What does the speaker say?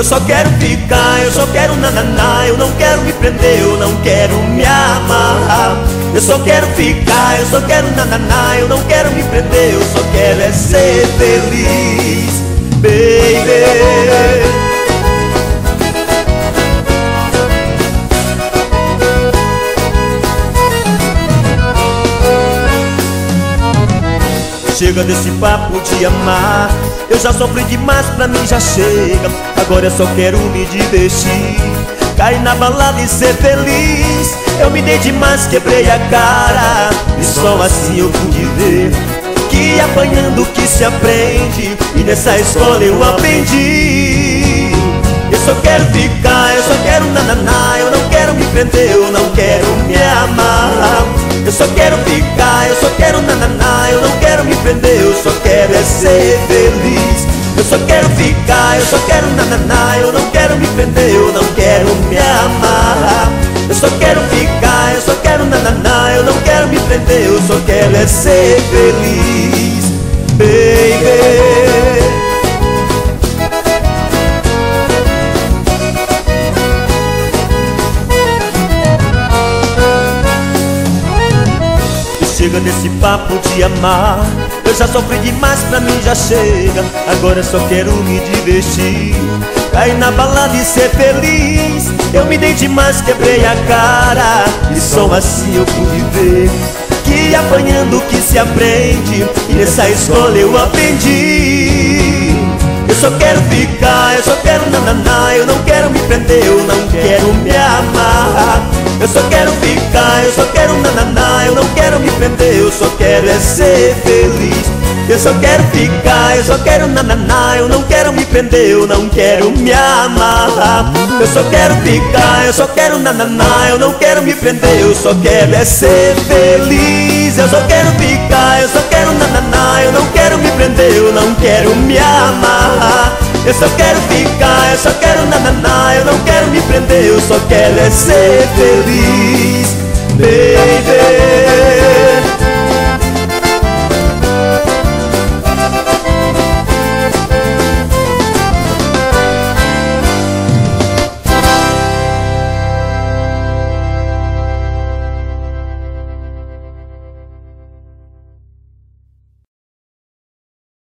só quero ficar, eu só quero nananá. Eu não quero me prender, eu não quero me amarrar. Eu só quero ficar, eu só quero nananá. Eu não quero me prender, eu só quero é ser feliz, baby. Chega desse papo de amar, eu já sofri demais, pra mim já chega. Agora eu só quero me divertir, cair na balada e ser feliz. Eu me dei demais, quebrei a cara, e só assim eu pude ver que apanhando que se aprende, e nessa escola eu aprendi. Eu só quero ficar, eu só quero nananá. Eu não quero me prender, eu não quero me amarrar. Eu só quero ficar, eu só quero nananá. Eu não quero me prender, eu só quero é ser feliz. Eu só quero ficar, eu só quero nananá. Eu não quero me prender, eu não quero me amarrar. Eu só quero ficar, eu só quero nananá. Eu não quero me prender, eu só quero é ser feliz, baby. Chega desse papo de amar, eu já sofri demais, pra mim já chega. Agora eu só quero me divertir, cair na balada e ser feliz. Eu me dei demais, quebrei a cara, e só assim eu pude ver que apanhando que se aprende, e nessa escola eu aprendi. Eu só quero ficar, eu só quero nananá. Eu não quero me prender, eu não quero me amarrar. Eu só quero ficar, eu só quero nananá. Eu não quero me prender, eu só quero é ser feliz. Eu só quero ficar, eu só quero nananá. Eu não quero me prender, eu não quero me amarrar. Eu só quero ficar, eu só quero nananá. Eu não quero me prender, eu só quero é ser feliz. Eu só quero ficar, eu só quero nananá. Eu não quero me prender, eu não quero me amarrar. Eu só quero ficar, eu só quero nananá. Eu não quero me prender, eu só quero é ser feliz, baby.